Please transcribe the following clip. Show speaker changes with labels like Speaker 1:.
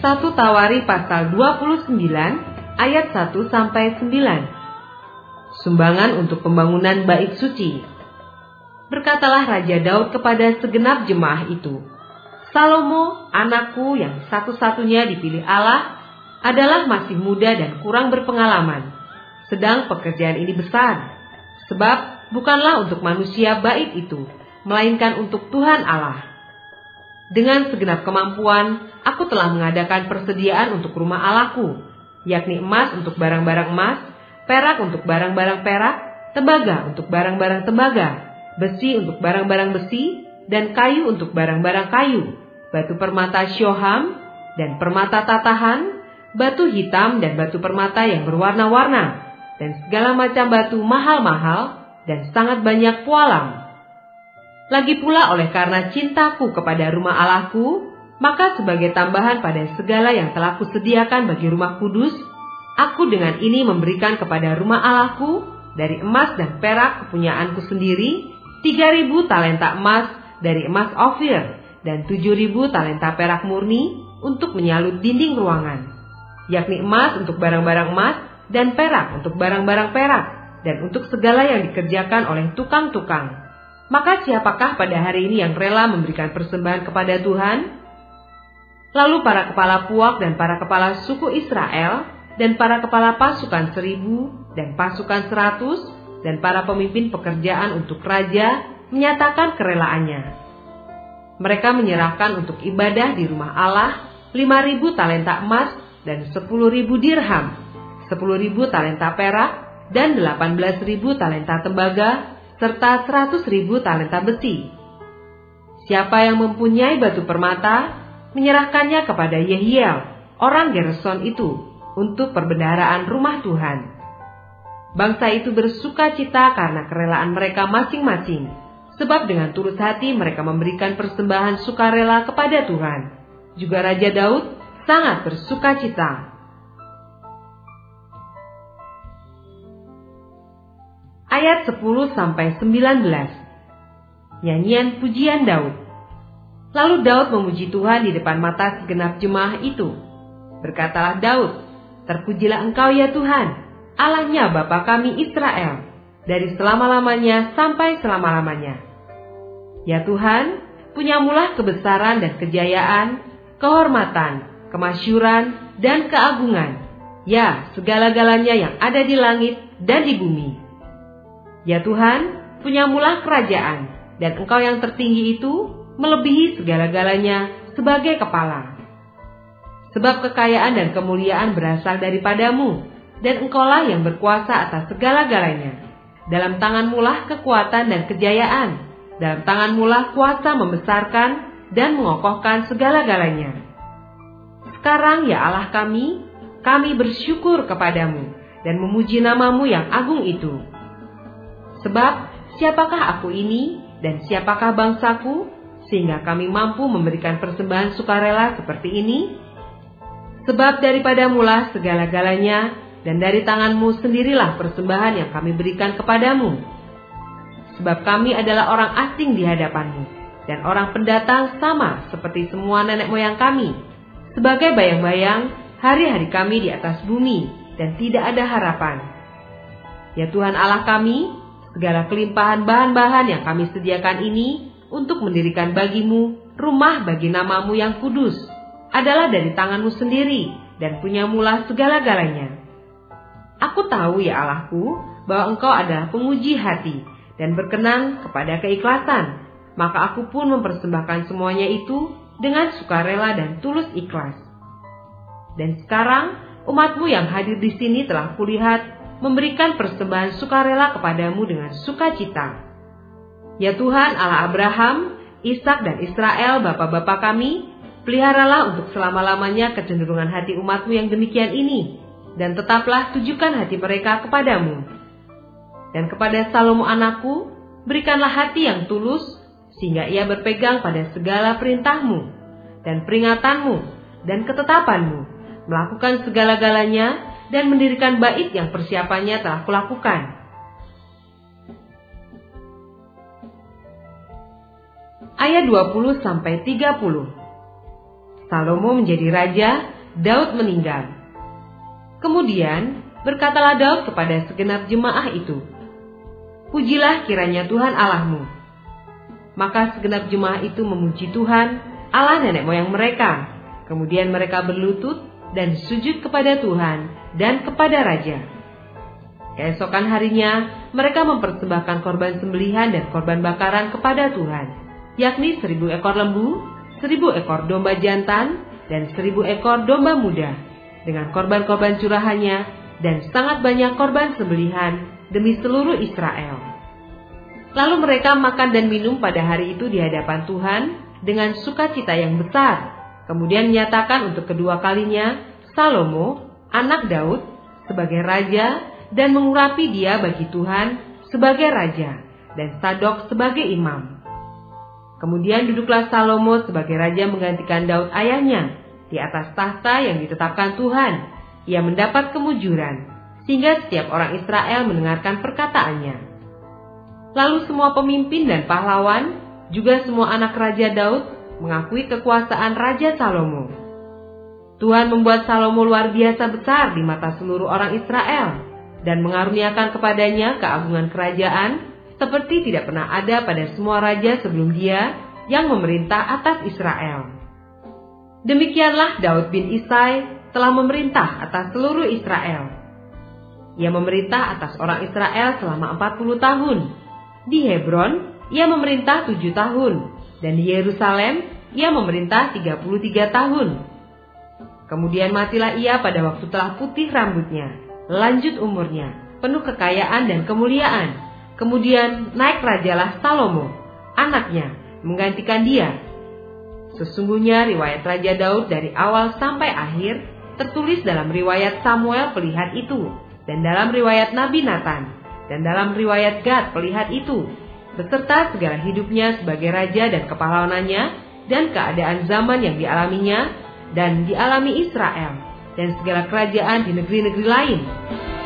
Speaker 1: 1 Tawari pasal 29 ayat 1-9. Sumbangan untuk pembangunan bait suci. Berkatalah Raja Daud kepada segenap jemaah itu, Salomo, anakku yang satu-satunya dipilih Allah, adalah masih muda dan kurang berpengalaman. Sedang pekerjaan ini besar, sebab bukanlah untuk manusia bait itu, melainkan untuk Tuhan Allah. Dengan segenap kemampuan, aku telah mengadakan persediaan untuk rumah Allahku, yakni emas untuk barang-barang emas, perak untuk barang-barang perak, tembaga untuk barang-barang tembaga, besi untuk barang-barang besi, dan kayu untuk barang-barang kayu, batu permata syoham dan permata tatahan, batu hitam dan batu permata yang berwarna-warna, dan segala macam batu mahal-mahal dan sangat banyak pualam. Lagi pula oleh karena cintaku kepada rumah Allahku, maka sebagai tambahan pada segala yang telah kusediakan bagi rumah kudus, aku dengan ini memberikan kepada rumah Allahku dari emas dan perak kepunyaanku sendiri 3.000 talenta emas dari emas Ofir dan 7.000 talenta perak murni untuk menyalut dinding ruangan, yakni emas untuk barang-barang emas dan perak untuk barang-barang perak dan untuk segala yang dikerjakan oleh tukang-tukang. Maka siapakah pada hari ini yang rela memberikan persembahan kepada Tuhan? Lalu para kepala puak dan para kepala suku Israel dan para kepala pasukan 1.000 dan pasukan 100 dan para pemimpin pekerjaan untuk raja menyatakan kerelaannya. Mereka menyerahkan untuk ibadah di rumah Allah 5.000 talenta emas dan 10.000 dirham, 10.000 talenta perak dan 18.000 talenta tembaga, serta 100.000 talenta besi. Siapa yang mempunyai batu permata, menyerahkannya kepada Yehiel, orang Gerson itu, untuk perbendaharaan rumah Tuhan. Bangsa itu bersuka cita karena kerelaan mereka masing-masing, sebab dengan tulus hati mereka memberikan persembahan sukarela kepada Tuhan. Juga Raja Daud sangat bersuka cita. Ayat 10-19. Nyanyian pujian Daud. Lalu Daud memuji Tuhan di depan mata segenap jemaah itu. Berkatalah Daud, terpujilah Engkau ya Tuhan, Allahnya Bapa kami Israel, dari selama-lamanya sampai selama-lamanya. Ya Tuhan, punyamulah kebesaran dan kejayaan, kehormatan, kemasyuran, dan keagungan, ya segala-galanya yang ada di langit dan di bumi. Ya Tuhan, punyamulah kerajaan, dan Engkau yang tertinggi itu melebihi segala-galanya sebagai kepala. Sebab kekayaan dan kemuliaan berasal daripadamu, dan Engkaulah yang berkuasa atas segala-galanya. Dalam tanganmulah kekuatan dan kejayaan, dalam tanganmulah kuasa membesarkan dan mengokohkan segala-galanya. Sekarang ya Allah kami bersyukur kepadamu, dan memuji namamu yang agung itu. Sebab siapakah aku ini dan siapakah bangsaku, sehingga kami mampu memberikan persembahan sukarela seperti ini? Sebab daripadamulah segala-galanya, dan dari tanganmu sendirilah persembahan yang kami berikan kepadamu. Sebab kami adalah orang asing di hadapanmu, dan orang pendatang sama seperti semua nenek moyang kami, sebagai bayang-bayang hari-hari kami di atas bumi, dan tidak ada harapan. Ya Tuhan Allah kami, segala kelimpahan bahan-bahan yang kami sediakan ini untuk mendirikan bagimu rumah bagi namamu yang kudus adalah dari tanganmu sendiri dan punyamulah segala-galanya. Aku tahu ya Allahku bahwa Engkau adalah penguji hati dan berkenan kepada keikhlasan, maka aku pun mempersembahkan semuanya itu dengan sukarela dan tulus ikhlas. Dan sekarang umatmu yang hadir di sini telah kulihat memberikan persembahan sukarela kepadamu dengan sukacita. Ya Tuhan Allah Abraham, Ishak dan Israel bapa-bapa kami, peliharalah untuk selama-lamanya kecenderungan hati umatmu yang demikian ini, dan tetaplah tujukan hati mereka kepadamu. Dan kepada Salomo anakku, berikanlah hati yang tulus, sehingga ia berpegang pada segala perintahmu, dan peringatanmu, dan ketetapanmu, melakukan segala-galanya, dan mendirikan bait yang persiapannya telah kulakukan. Ayat 20-30. Salomo menjadi raja, Daud meninggal. Kemudian berkatalah Daud kepada segenap jemaah itu, "Pujilah kiranya Tuhan Allahmu." Maka segenap jemaah itu memuji Tuhan, Allah nenek moyang mereka. Kemudian mereka berlutut dan sujud kepada Tuhan dan kepada raja. Keesokan harinya mereka mempersembahkan korban sembelihan dan korban bakaran kepada Tuhan, yakni 1.000 ekor lembu, 1.000 ekor domba jantan, dan 1.000 ekor domba muda, dengan korban-korban curahannya, dan sangat banyak korban sembelihan demi seluruh Israel. Lalu mereka makan dan minum pada hari itu di hadapan Tuhan dengan sukacita yang besar. Kemudian menyatakan untuk kedua kalinya Salomo, anak Daud, sebagai raja, dan mengurapi dia bagi Tuhan sebagai raja, dan Sadok sebagai imam. Kemudian duduklah Salomo sebagai raja menggantikan Daud ayahnya di atas tahta yang ditetapkan Tuhan. Ia mendapat kemujuran, sehingga setiap orang Israel mendengarkan perkataannya. Lalu semua pemimpin dan pahlawan, juga semua anak Raja Daud, mengakui kekuasaan Raja Salomo. Tuhan membuat Salomo luar biasa besar di mata seluruh orang Israel, dan mengaruniakan kepadanya keagungan kerajaan, seperti tidak pernah ada pada semua raja sebelum dia yang memerintah atas Israel. Demikianlah Daud bin Isai telah memerintah atas seluruh Israel. Ia memerintah atas orang Israel selama 40 tahun. Di Hebron ia memerintah 7 tahun, dan di Yerusalem ia memerintah 33 tahun. Kemudian matilah ia pada waktu telah putih rambutnya, lanjut umurnya, penuh kekayaan dan kemuliaan. Kemudian naik rajalah Salomo, anaknya, menggantikan dia. Sesungguhnya riwayat Raja Daud dari awal sampai akhir tertulis dalam riwayat Samuel pelihat itu, dan dalam riwayat Nabi Nathan, dan dalam riwayat Gad pelihat itu, beserta segala hidupnya sebagai raja dan kepahlawanannya, dan keadaan zaman yang dialaminya, dan dialami Israel, dan segala kerajaan di negeri-negeri lain.